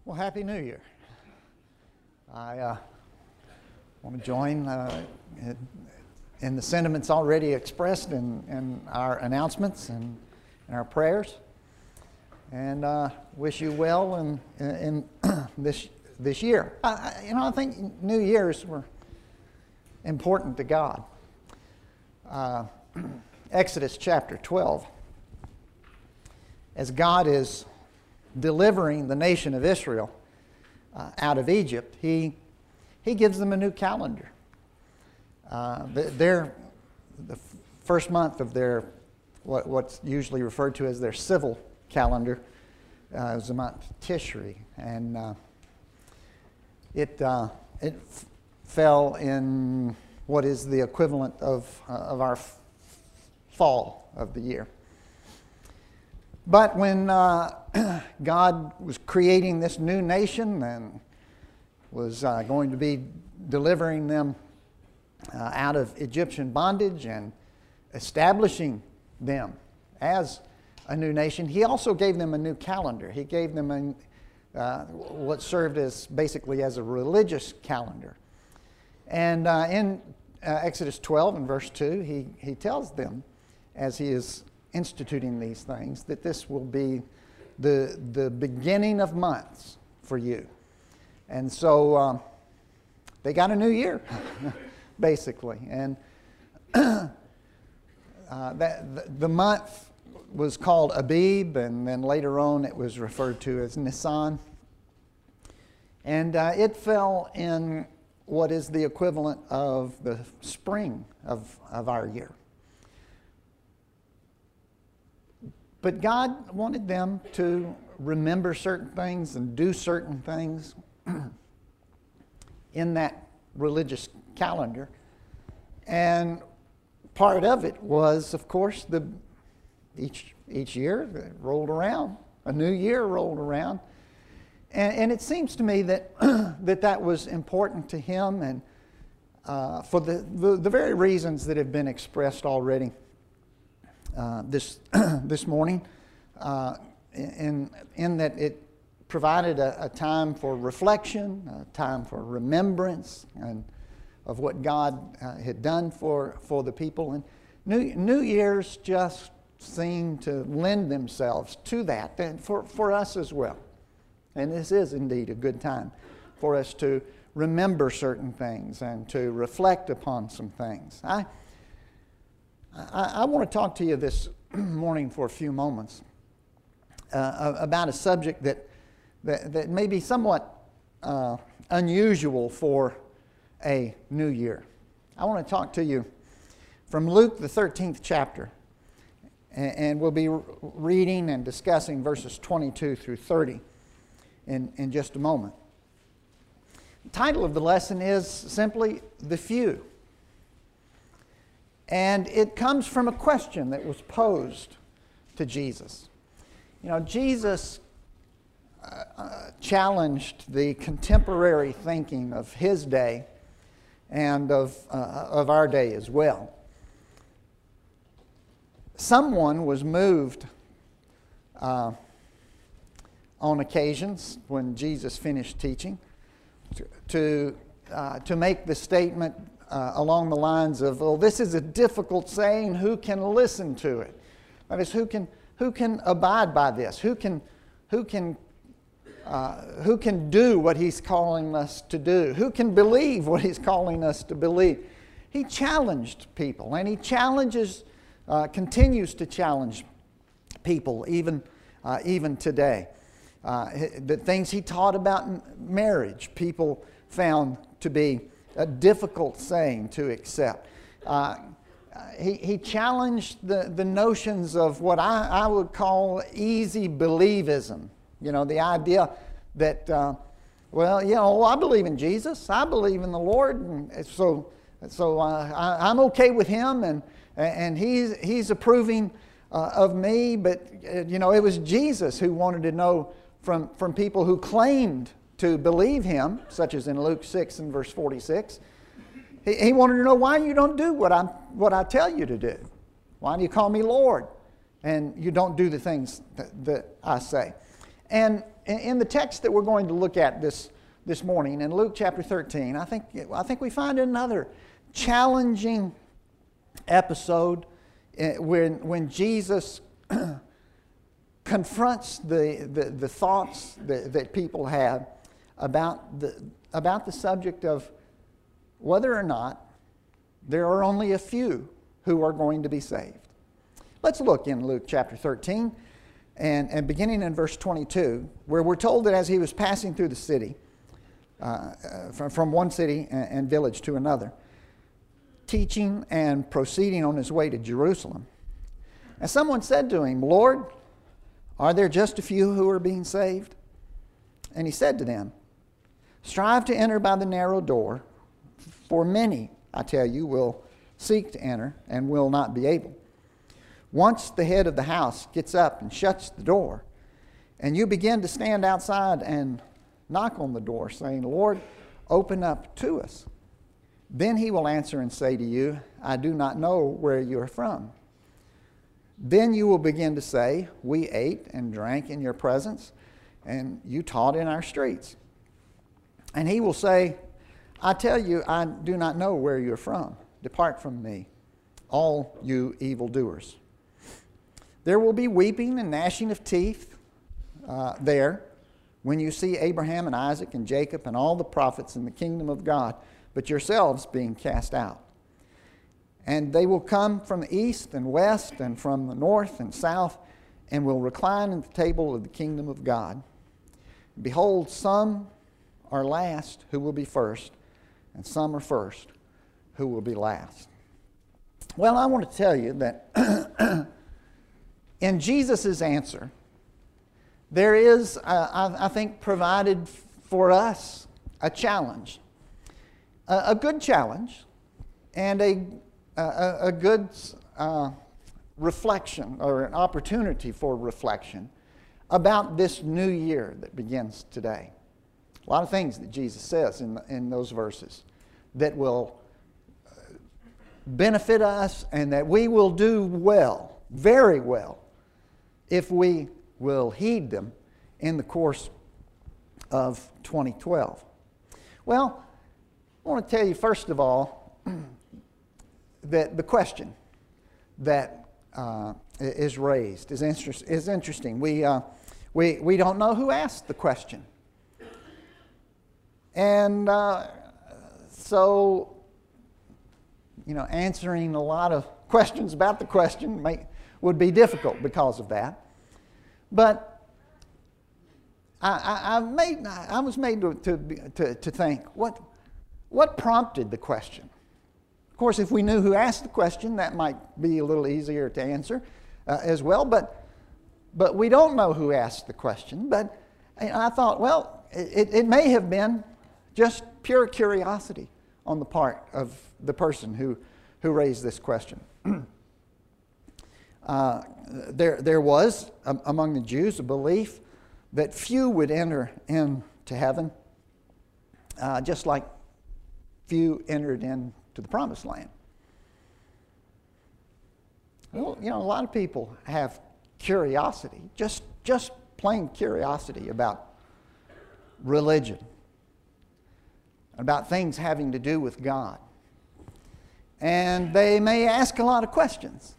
Well, Happy New Year. I want to join in the sentiments already expressed in our announcements and in our prayers, and wish you well in this year. I think New Year's were important to God. Exodus chapter 12, as God is delivering the nation of Israel out of Egypt, He gives them a new calendar. The first month of their what's usually referred to as their civil calendar is the month Tishri, and it fell in what is the equivalent of our fall of the year. But when God was creating this new nation and was going to be delivering them out of Egyptian bondage and establishing them as a new nation, He also gave them a new calendar. He gave them what served as basically as a religious calendar. And in Exodus 12 and verse 2, He tells them, as He is instituting these things, that this will be the beginning of months for you. And so they got a new year, basically. And the month was called Abib, and then later on it was referred to as Nisan. And it fell in what is the equivalent of the spring of our year. But God wanted them to remember certain things and do certain things in that religious calendar. And part of it was, of course, each year that rolled around, a new year rolled around. And it seems to me that that was important to Him, and for the very reasons that have been expressed already this morning, in that it provided a time for reflection, a time for remembrance, and of what God had done for the people. And New Year's just seemed to lend themselves to that, and for us as well. And this is indeed a good time for us to remember certain things and to reflect upon some things. I want to talk to you this morning for a few moments about a subject that may be somewhat unusual for a new year. I want to talk to you from Luke, the 13th chapter, and we'll be reading and discussing verses 22 through 30 in just a moment. The title of the lesson is simply "The Few." And it comes from a question that was posed to Jesus. You know, Jesus challenged the contemporary thinking of His day and of our day as well. Someone was moved on occasions when Jesus finished teaching to make the statement along the lines of, "Well, this is a difficult saying. Who can listen to it?" That is, who can abide by this? Who can do what He's calling us to do? Who can believe what He's calling us to believe? He challenged people, and He continues to challenge people even today. The things He taught about marriage, people found to be a difficult saying to accept. He challenged the notions of what I would call easy believism. You know, the idea that, I believe in Jesus, I believe in the Lord, and so I'm okay with Him, and He's approving of me. But it was Jesus who wanted to know from people who claimed to believe Him, such as in Luke 6 and verse 46. He wanted to know why you don't do what I tell you to do. Why do you call me Lord and you don't do the things that I say? And in the text that we're going to look at this morning, in Luke chapter 13, I think we find another challenging episode when Jesus confronts the thoughts that people have about the subject of whether or not there are only a few who are going to be saved. Let's look in Luke chapter 13 and beginning in verse 22, where we're told that as he was passing through the city, from one city and village to another, teaching and proceeding on his way to Jerusalem. And someone said to him, "Lord, are there just a few who are being saved?" And he said to them, "Strive to enter by the narrow door, for many, I tell you, will seek to enter and will not be able. Once the head of the house gets up and shuts the door, and you begin to stand outside and knock on the door, saying, 'Lord, open up to us,' then he will answer and say to you, 'I do not know where you are from.' Then you will begin to say, 'We ate and drank in your presence, and you taught in our streets.' And he will say, 'I tell you, I do not know where you are from. Depart from me, all you evildoers.' There will be weeping and gnashing of teeth there when you see Abraham and Isaac and Jacob and all the prophets in the kingdom of God, but yourselves being cast out. And they will come from the east and west and from the north and south and will recline at the table of the kingdom of God. Behold, some are last who will be first, and some are first who will be last." Well, I want to tell you that in Jesus' answer, there is, I think, provided for us a challenge, a good challenge, and a good reflection or an opportunity for reflection about this new year that begins today. A lot of things that Jesus says in those verses that will benefit us and that we will do well, very well, if we will heed them in the course of 2012. Well, I want to tell you first of all that the question that is raised is interesting. We don't know who asked the question. And so, answering a lot of questions about the question would be difficult because of that. But I was made to think, what prompted the question? Of course, if we knew who asked the question, that might be a little easier to answer as well. But we don't know who asked the question. But I thought, well, it may have been just pure curiosity on the part of the person who raised this question. There was among the Jews a belief that few would enter into heaven, just like few entered into the promised land. Well, a lot of people have curiosity, just plain curiosity about religion, about things having to do with God. And they may ask a lot of questions,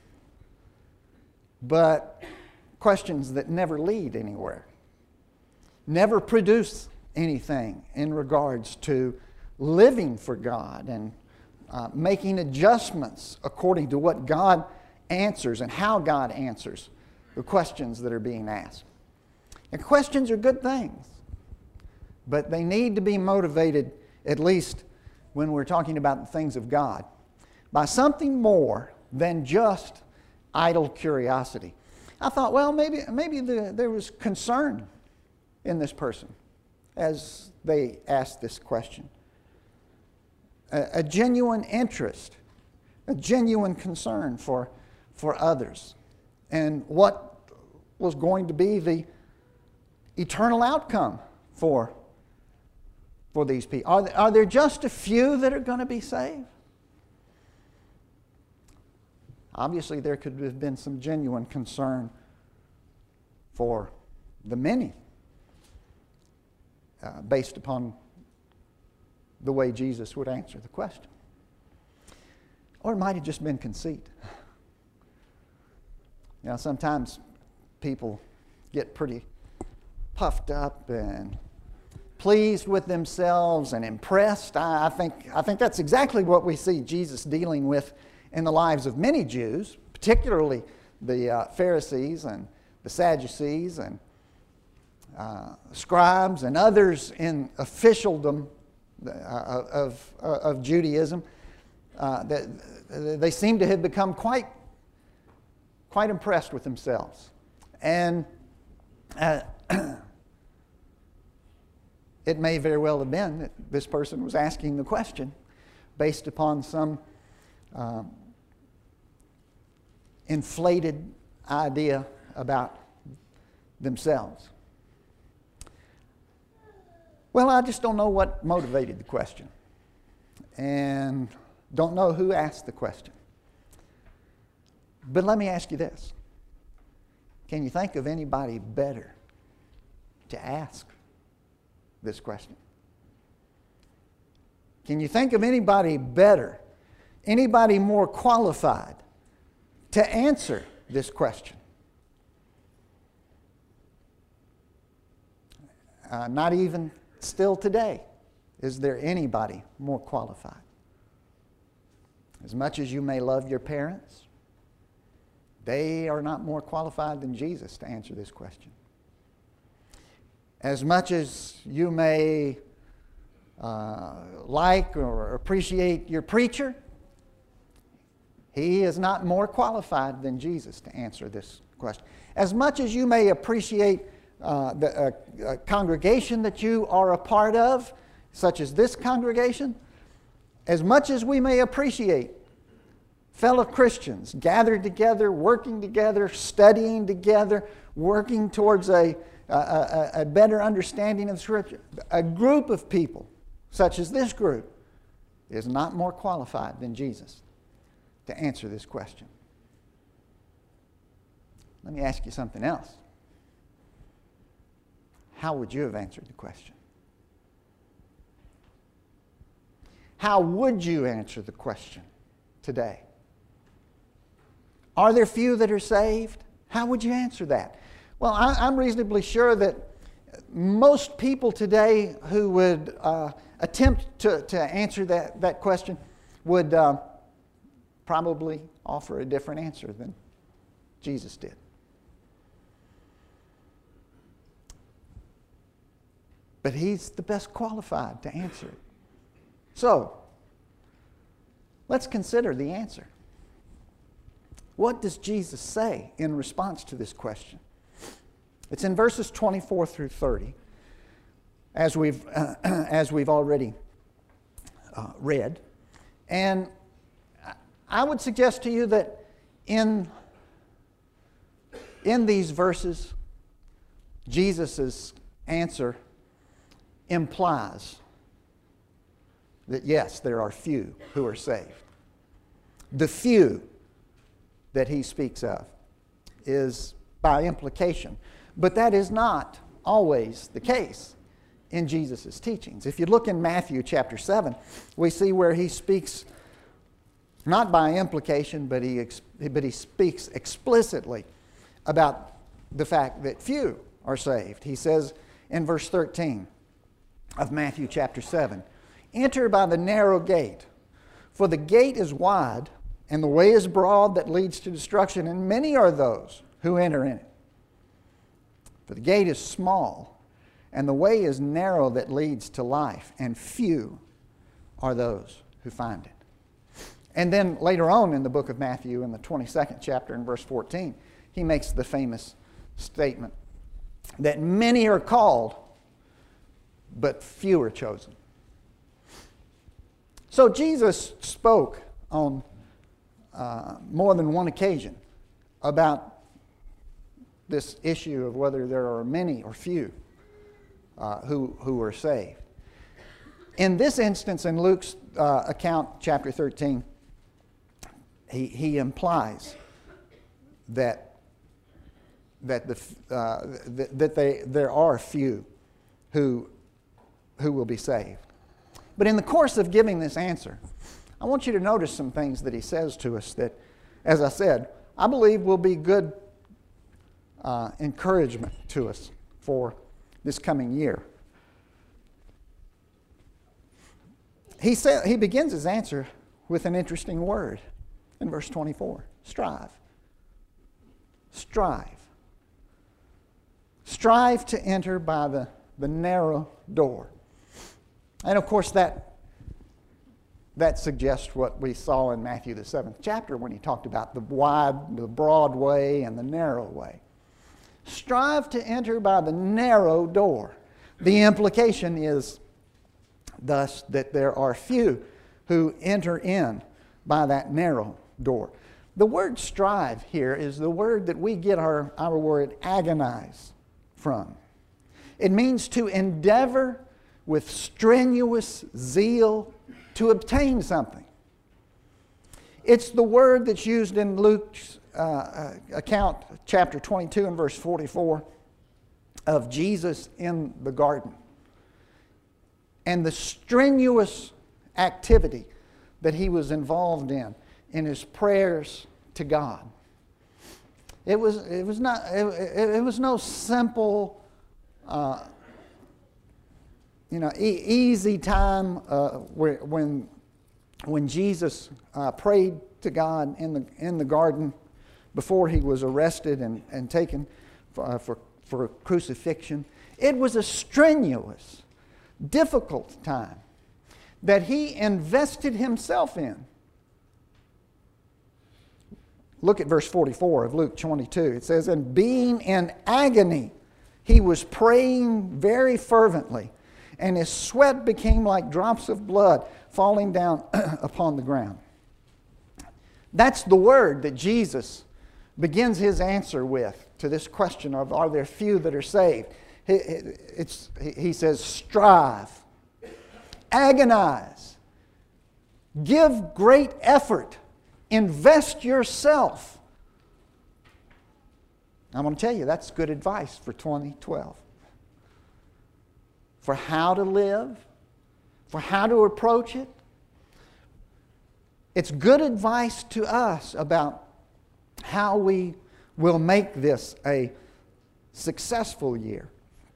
but questions that never lead anywhere, never produce anything in regards to living for God and making adjustments according to what God answers and how God answers the questions that are being asked. And questions are good things, but they need to be motivated, at least when we're talking about the things of God, by something more than just idle curiosity. I thought, well, maybe there was concern in this person as they asked this question. A genuine interest, a genuine concern for others, and what was going to be the eternal outcome for these people. Are there just a few that are going to be saved? Obviously, there could have been some genuine concern for the many based upon the way Jesus would answer the question. Or it might have just been conceit. Sometimes people get pretty puffed up and pleased with themselves and impressed. I think that's exactly what we see Jesus dealing with in the lives of many Jews, particularly the Pharisees and the Sadducees and scribes and others in officialdom of Judaism. That they seem to have become quite impressed with themselves. And it may very well have been that this person was asking the question based upon some inflated idea about themselves. Well, I just don't know what motivated the question, and don't know who asked the question. But let me ask you this. Can you think of anybody better to ask this question? Can you think of anybody better, anybody more qualified to answer this question? Not even still today is there anybody more qualified. As much as you may love your parents, they are not more qualified than Jesus to answer this question. As much as you may like or appreciate your preacher, he is not more qualified than Jesus to answer this question. As much as you may appreciate the congregation that you are a part of, such as this congregation, as much as we may appreciate fellow Christians gathered together, working together, studying together, working towards a better understanding of Scripture, a group of people such as this group is not more qualified than Jesus to answer this question. Let me ask you something else. How would you have answered the question? How would you answer the question today? Are there few that are saved? How would you answer that? Well, I'm reasonably sure that most people today who would attempt to answer that question would probably offer a different answer than Jesus did. But he's the best qualified to answer it. So, let's consider the answer. What does Jesus say in response to this question? It's in verses 24 through 30, as we've already read. And I would suggest to you that in these verses, Jesus' answer implies that yes, there are few who are saved. The few that he speaks of is by implication. But that is not always the case in Jesus' teachings. If you look in Matthew chapter 7, we see where he speaks not by implication, but he speaks explicitly about the fact that few are saved. He says in verse 13 of Matthew chapter 7, "Enter by the narrow gate, for the gate is wide, and the way is broad that leads to destruction, and many are those who enter in it. For the gate is small, and the way is narrow that leads to life, and few are those who find it." And then later on in the book of Matthew, in the 22nd chapter, in verse 14, he makes the famous statement that many are called, but few are chosen. So Jesus spoke on more than one occasion about this issue of whether there are many or few who are saved. In this instance, in Luke's account, chapter 13, he implies that there are few who who will be saved. But in the course of giving this answer, I want you to notice some things that he says to us that, as I said, I believe will be good encouragement to us for this coming year. He begins his answer with an interesting word in verse 24. Strive. Strive. Strive to enter by the narrow door. And of course that suggests what we saw in Matthew the 7th chapter when he talked about the broad way and the narrow way. Strive to enter by the narrow door. The implication is thus that there are few who enter in by that narrow door. The word strive here is the word that we get our word agonize from. It means to endeavor with strenuous zeal to obtain something. It's the word that's used in Luke's account, chapter 22 and verse 44, of Jesus in the garden. And the strenuous activity that he was involved in his prayers to God. It was no simple, easy time when Jesus prayed to God in the garden before he was arrested and taken for crucifixion. It was a strenuous, difficult time that he invested himself in. Look at verse 44 of Luke 22. It says, "And being in agony, he was praying very fervently, and his sweat became like drops of blood falling down upon the ground." That's the word that Jesus begins his answer with to this question of, are there few that are saved? He says, strive, agonize, give great effort, invest yourself. I'm going to tell you, that's good advice for 2012. For how to live, for how to approach it. It's good advice to us about how we will make this a successful year.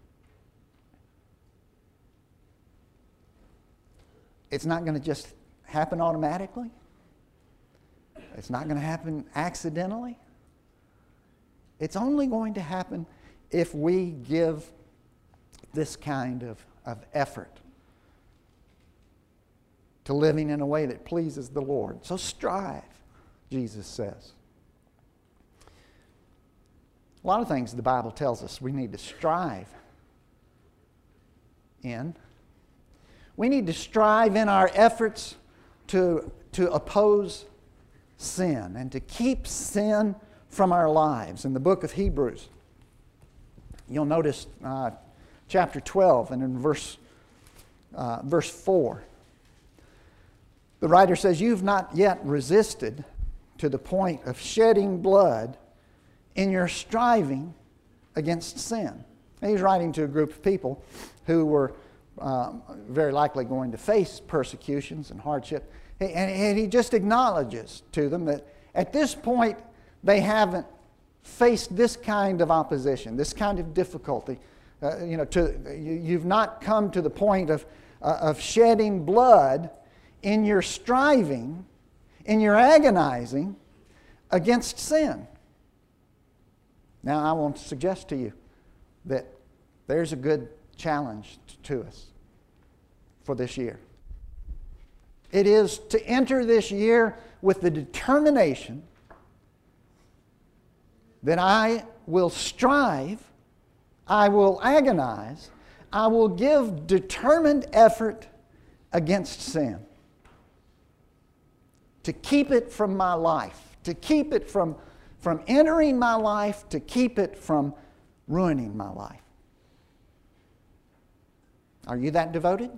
It's not going to just happen automatically. It's not going to happen accidentally. It's only going to happen if we give this kind of effort to living in a way that pleases the Lord. So strive, Jesus says. A lot of things the Bible tells us we need to strive in. We need to strive in our efforts to oppose sin and to keep sin from our lives. In the book of Hebrews, you'll notice chapter 12 and in verse 4, the writer says, "You've not yet resisted to the point of shedding blood in your striving against sin." And he's writing to a group of people who were very likely going to face persecutions and hardship. And he just acknowledges to them that at this point they haven't faced this kind of opposition, this kind of difficulty. You've not come to the point of shedding blood in your striving, in your agonizing against sin. Now, I want to suggest to you that there's a good challenge to us for this year. It is to enter this year with the determination that I will strive, I will agonize, I will give determined effort against sin. To keep it from my life, to keep it from entering my life, to keep it from ruining my life. Are you that devoted?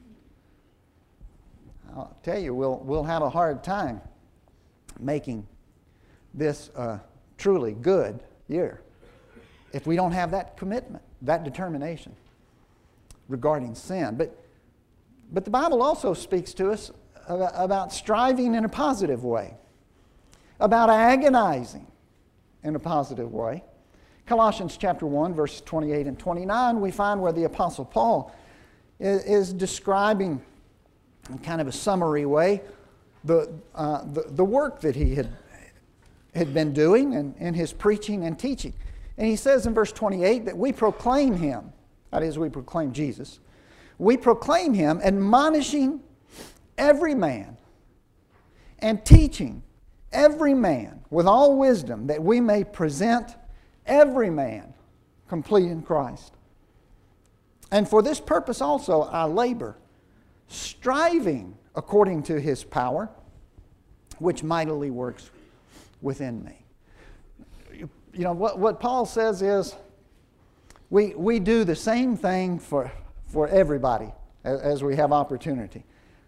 I'll tell you, we'll have a hard time making this a truly good year if we don't have that commitment, that determination. regarding sin. But the Bible also speaks to us about striving in a positive way, about agonizing in a positive way. Colossians chapter 1, verses 28 and 29, we find where the Apostle Paul is describing in kind of a summary way the work that he had been doing in his preaching and teaching. And he says in verse 28 that we proclaim him, that is, we proclaim Jesus, we proclaim him, admonishing every man and teaching every man with all wisdom, that we may present every man complete in Christ. And for this purpose also I labor, striving according to his power, which mightily works within me. You know, what Paul says is we do the same thing for everybody as we have opportunity.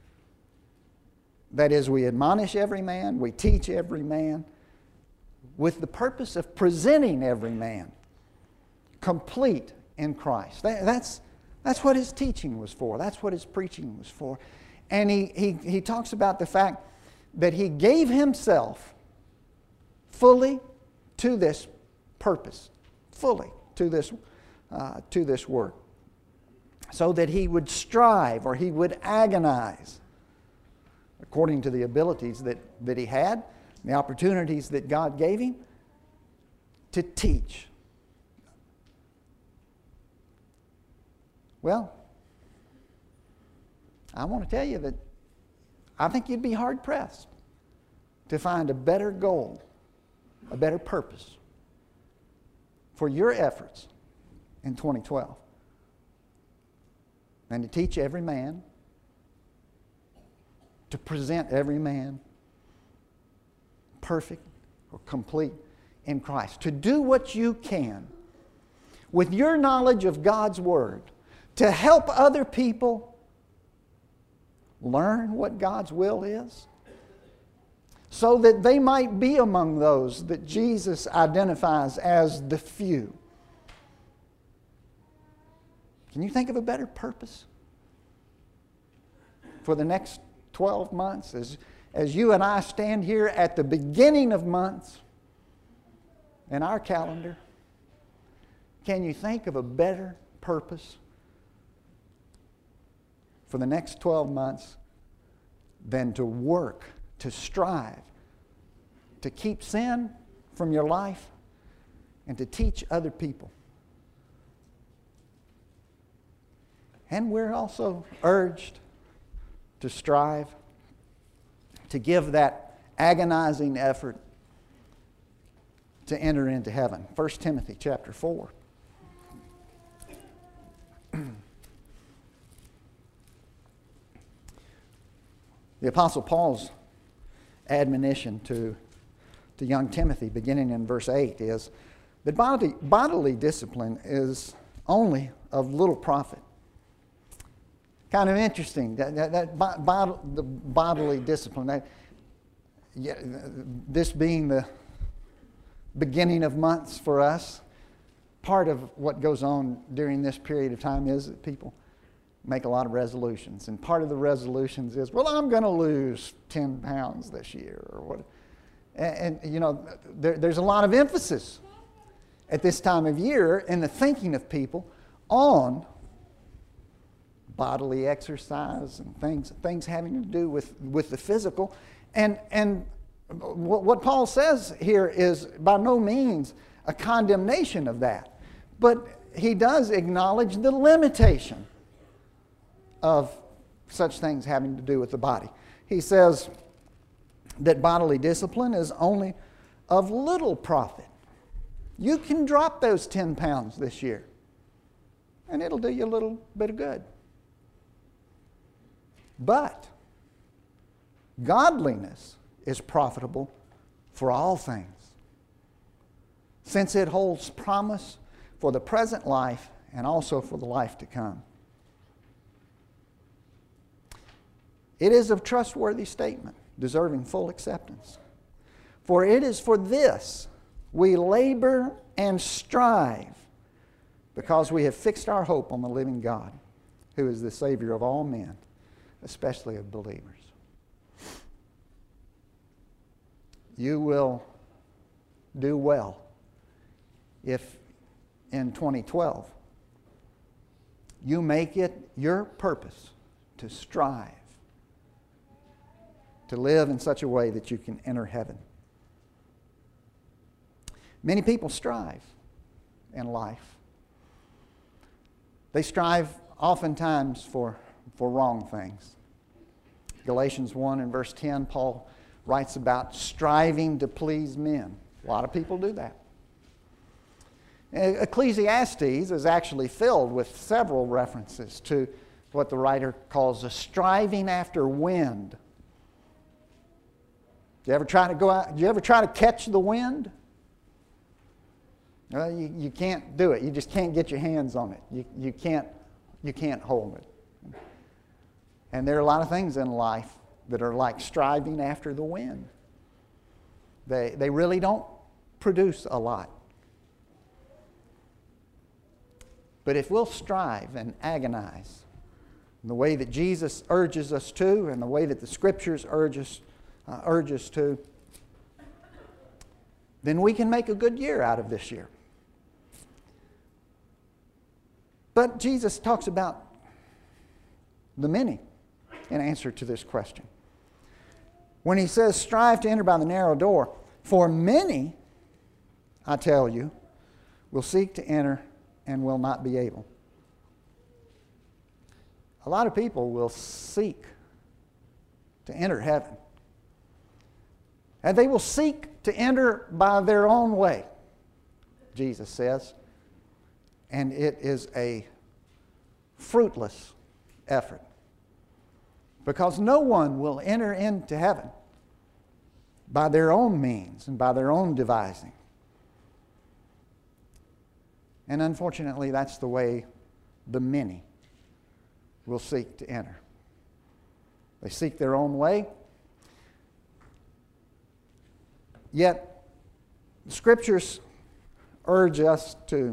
That is, we admonish every man, we teach every man, with the purpose of presenting every man complete in Christ. That's what his teaching was for. That's what his preaching was for. And he talks about the fact that he gave himself fully to this purpose, fully to this work, so that he would strive or he would agonize according to the abilities that he had, the opportunities that God gave him to teach. Well, I want to tell you that I think you'd be hard-pressed to find a better goal, a better purpose for your efforts in 2012 than to teach every man, to present every man perfect or complete in Christ. To do what you can with your knowledge of God's Word to help other people learn what God's will is, so that they might be among those that Jesus identifies as the few. Can you think of a better purpose for the next 12 months as you and I stand here at the beginning of months in our calendar? Can you think of a better purpose for the next 12 months than to work, to strive, to keep sin from your life and to teach other people? And we're also urged to strive, to give that agonizing effort to enter into heaven. 1 Timothy chapter 4. The Apostle Paul's admonition to young Timothy, beginning in verse 8, is that bodily discipline is only of little profit. Kind of interesting, the bodily discipline. This being the beginning of months for us, part of what goes on during this period of time is that people make a lot of resolutions. And part of the resolutions is, well, I'm going to lose 10 pounds this year, or what. And you know, there's a lot of emphasis at this time of year in the thinking of people on bodily exercise and things having to do with the physical. And what Paul says here is by no means a condemnation of that, but he does acknowledge the limitation of such things having to do with the body. He says that bodily discipline is only of little profit. You can drop those 10 pounds this year, and it'll do you a little bit of good. But godliness is profitable for all things, since it holds promise for the present life and also for the life to come. It is a trustworthy statement, deserving full acceptance. For it is for this we labor and strive, because we have fixed our hope on the living God, who is the Savior of all men, especially of believers. You will do well if in 2012 you make it your purpose to strive to live in such a way that you can enter heaven. Many people strive in life. They strive oftentimes for wrong things. Galatians 1 and verse 10, Paul writes about striving to please men. A lot of people do that. Ecclesiastes is actually filled with several references to what the writer calls a striving after wind. Do you ever try to go out? Do you ever try to catch the wind? Well, you can't do it. You just can't get your hands on it. You can't hold it. And there are a lot of things in life that are like striving after the wind. They really don't produce a lot. But if we'll strive and agonize in the way that Jesus urges us to and the way that the Scriptures urge us to, then we can make a good year out of this year. But Jesus talks about the many in answer to this question. When he says, strive to enter by the narrow door, for many, I tell you, will seek to enter and will not be able. A lot of people will seek to enter heaven. And they will seek to enter by their own way, Jesus says. And it is a fruitless effort. Because no one will enter into heaven by their own means and by their own devising. And unfortunately, that's the way the many will seek to enter. They seek their own way. Yet, the Scriptures urge us to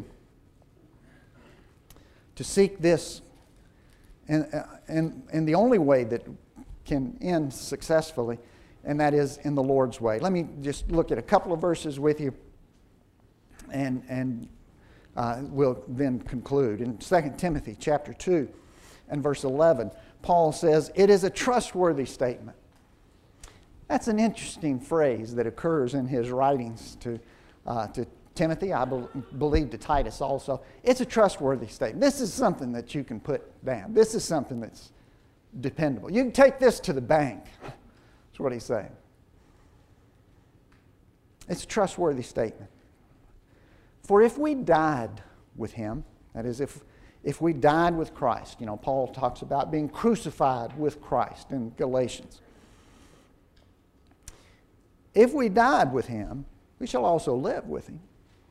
seek this in the only way that can end successfully, and that is in the Lord's way. Let me just look at a couple of verses with you, and we'll then conclude. In 2 Timothy chapter 2 and verse 11, Paul says, "It is a trustworthy statement." That's an interesting phrase that occurs in his writings to Timothy, I believe to Titus also. It's a trustworthy statement. This is something that you can put down. This is something that's dependable. You can take this to the bank. That's what he's saying. It's a trustworthy statement. For if we died with him, that is, if we died with Christ, Paul talks about being crucified with Christ in Galatians. If we died with him, we shall also live with him.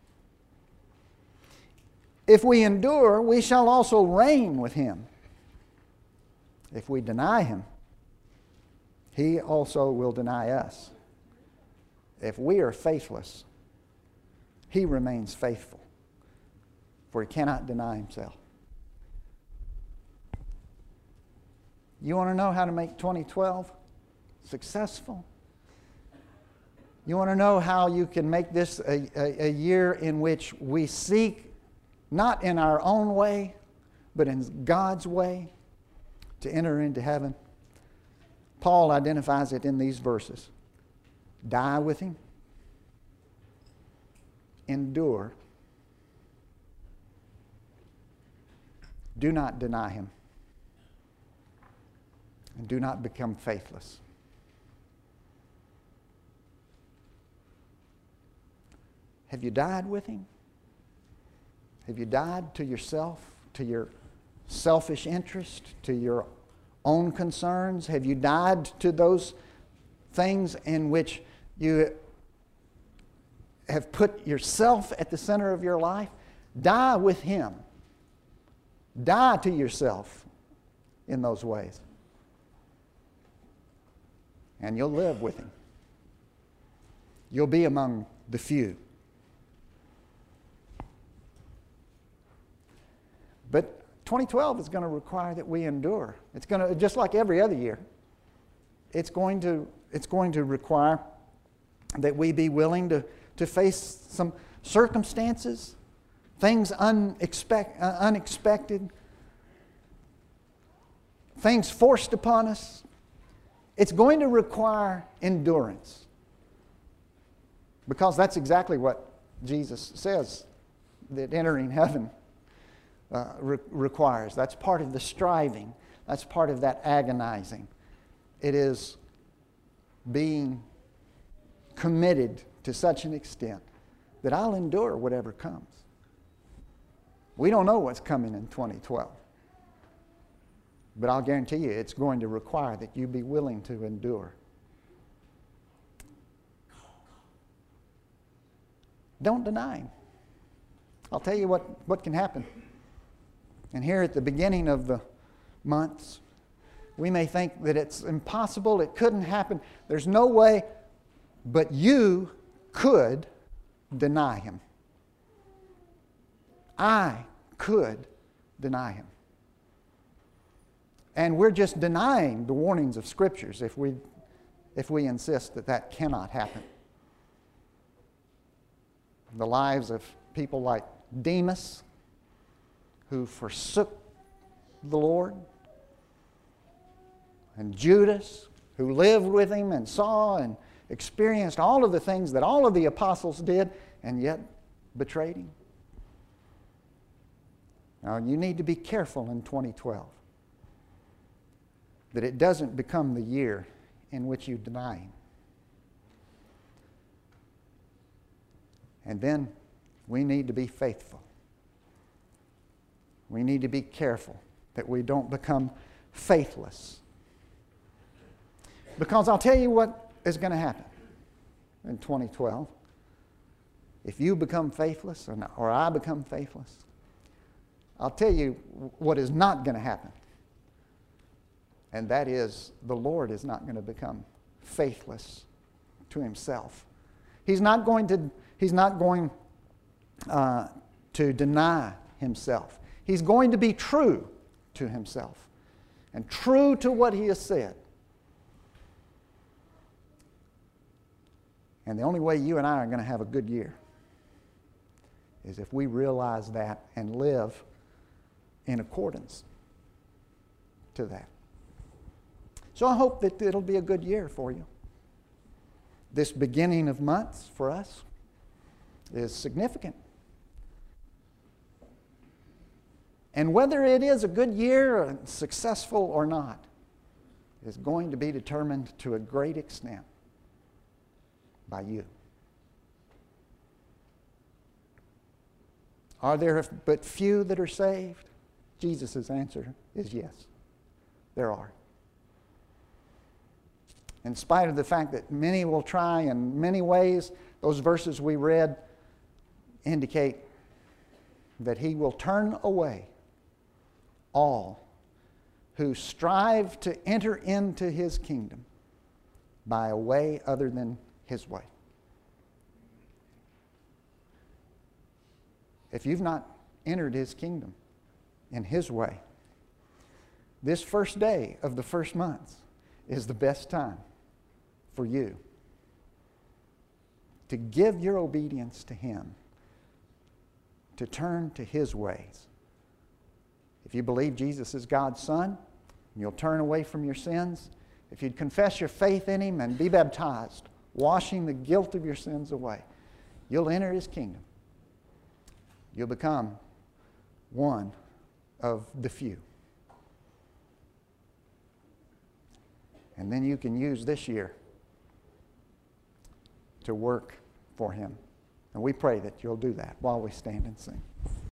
If we endure, we shall also reign with him. If we deny him, he also will deny us. If we are faithless, he remains faithful, for he cannot deny himself. You want to know how to make 2012 successful? You want to know how you can make this a year in which we seek, not in our own way, but in God's way, to enter into heaven? Paul identifies it in these verses. Die with him. Endure. Do not deny him. And do not become faithless. Have you died with him? Have you died to yourself, to your selfish interest, to your own concerns? Have you died to those things in which you have put yourself at the center of your life? Die with him. Die to yourself in those ways. And you'll live with him. You'll be among the few. But 2012 is going to require that we endure. It's going to, just like every other year, it's going to require that we be willing to face some circumstances, things unexpected, things forced upon us. It's going to require endurance, because that's exactly what Jesus says that entering heaven requires. That's part of the striving. That's part of that agonizing. It is being committed to such an extent that I'll endure whatever comes. We don't know what's coming in 2012. But I'll guarantee you it's going to require that you be willing to endure. Don't deny Him. I'll tell you what can happen. And here at the beginning of the months, we may think that it's impossible, it couldn't happen, there's no way, but you could deny Him. I could deny Him. And we're just denying the warnings of Scriptures if we insist that that cannot happen. The lives of people like Demas, who forsook the Lord, and Judas, who lived with Him and saw and experienced all of the things that all of the apostles did, and yet betrayed Him. Now, you need to be careful in 2012 that it doesn't become the year in which you deny Him. And then we need to be faithful. We need to be careful that we don't become faithless. Because I'll tell you what is going to happen in 2012. If you become faithless or I become faithless, I'll tell you what is not going to happen. And that is, the Lord is not going to become faithless to Himself. He's not going to deny Himself. He's going to be true to Himself and true to what He has said. And the only way you and I are going to have a good year is if we realize that and live in accordance to that. So I hope that it'll be a good year for you. This beginning of months for us is significant. And whether it is a good year or successful or not is going to be determined to a great extent by you. Are there but few that are saved? Jesus' answer is yes, there are. In spite of the fact that many will try in many ways, those verses we read indicate that He will turn away all who strive to enter into His kingdom by a way other than His way. If you've not entered His kingdom in His way, this first day of the first month is the best time for you to give your obedience to Him, to turn to His ways. If you believe Jesus is God's Son, you'll turn away from your sins. If you'd confess your faith in Him and be baptized, washing the guilt of your sins away, you'll enter His kingdom. You'll become one of the few. And then you can use this year to work for Him. And we pray that you'll do that while we stand and sing.